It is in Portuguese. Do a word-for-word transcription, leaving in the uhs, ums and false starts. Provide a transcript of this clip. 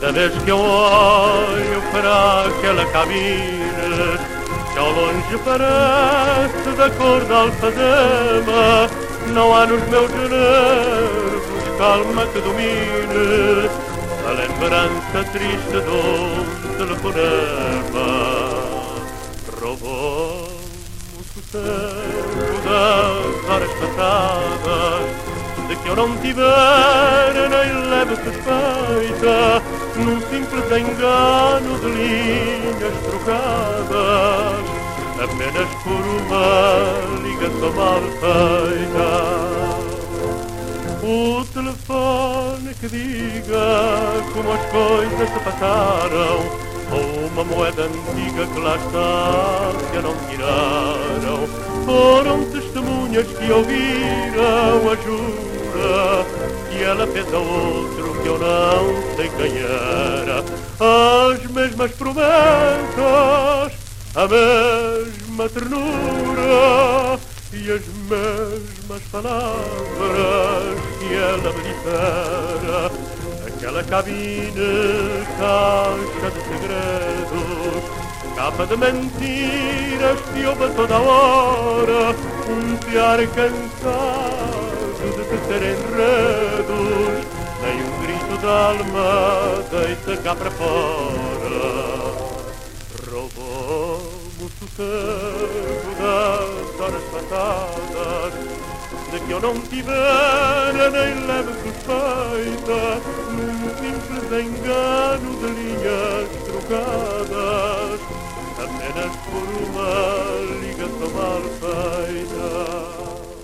Cada vez que eu olho para aquela cabine, que ao longe parece da cor da alfazema, não há nos meus nervos calma que domine a lembrança triste de um telefonema. Roubou-me o sossego das horas passadas, de que eu não tiver nem leve suspeita, num simples engano de linhas trocadas, apenas por uma ligação mal feita. O telefone que diga como as coisas se passaram, ou uma moeda antiga que lá está, que não tiraram, foram testemunhas que ouviram a jura que ela fez a outro que eu não sei quem era. As mesmas promessas, a mesma ternura e as mesmas palavras que ela me dissera. Aquela cabine, caixa de segredos, capa de mentiras que ouve a toda hora, um piar cansado de tecer enredos, nem um grito de alma deita cá para fora. Roubou-me o sossego das horas passadas, de que eu não tivera nem leve suspeita, num simples engano de linhas trocadas, apenas por uma ligação mal feita.